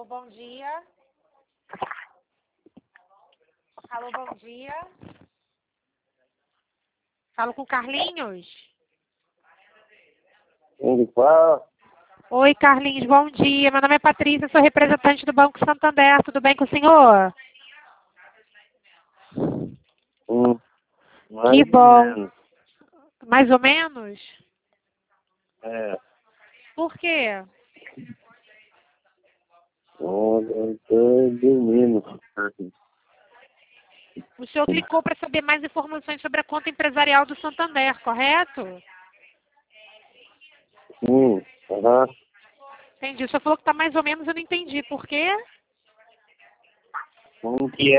Alô, bom dia. Alô, bom dia. Falo com o Carlinhos? Ele fala. Oi, Carlinhos, bom dia. Meu nome é Patrícia, sou representante do Banco Santander. Tudo bem com o senhor? Mais Que ou bom. menos. Mais ou menos? É. Por quê? Eu tô dormindo. O senhor clicou para saber mais informações sobre a conta empresarial do Santander, correto? Aham. Entendi. O senhor falou que está mais ou menos, eu não entendi. Por quê? Como que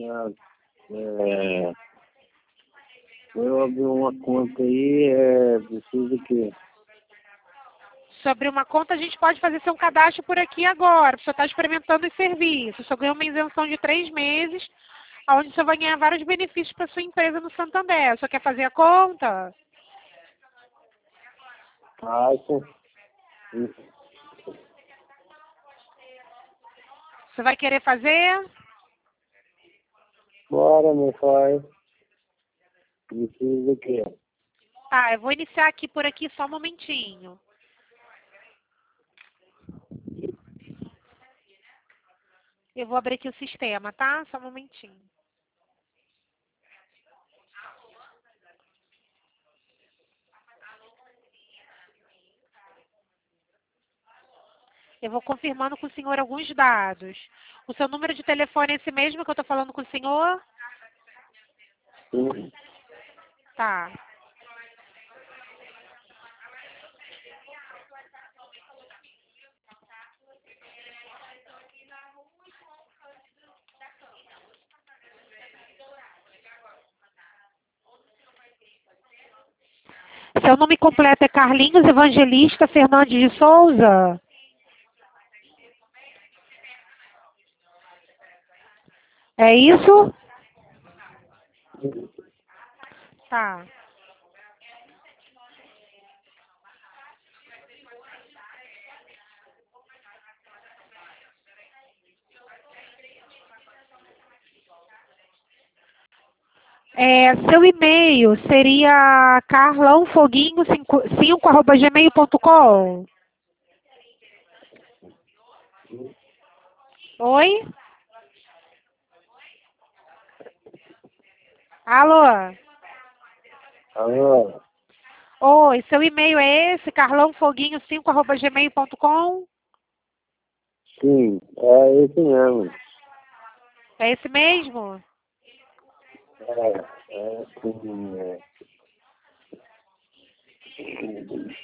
é, eu abri uma conta aí, preciso que... Sobre uma conta, a gente pode fazer seu cadastro por aqui agora. O senhor está experimentando os serviços. O senhor ganhou uma isenção de 3 meses, onde o senhor vai ganhar vários benefícios para sua empresa no Santander. O senhor quer fazer a conta? Acho. Você vai querer fazer? Bora, meu pai. Preciso que... Tá, eu vou iniciar aqui por aqui só um momentinho. Eu vou abrir aqui o sistema, tá? Só um momentinho. Eu vou confirmando com o senhor alguns dados. O seu número de telefone é esse mesmo que eu estou falando com o senhor? Sim. Tá. Seu nome completo é Carlinhos Evangelista Fernandes de Souza? É isso? Tá. Seu e-mail seria carlãofoguinho5@gmail.com? Oi? Alô? Alô? Oi, seu e-mail é esse, carlãofoguinho5@gmail.com? Sim, é esse mesmo. É esse mesmo? É sim,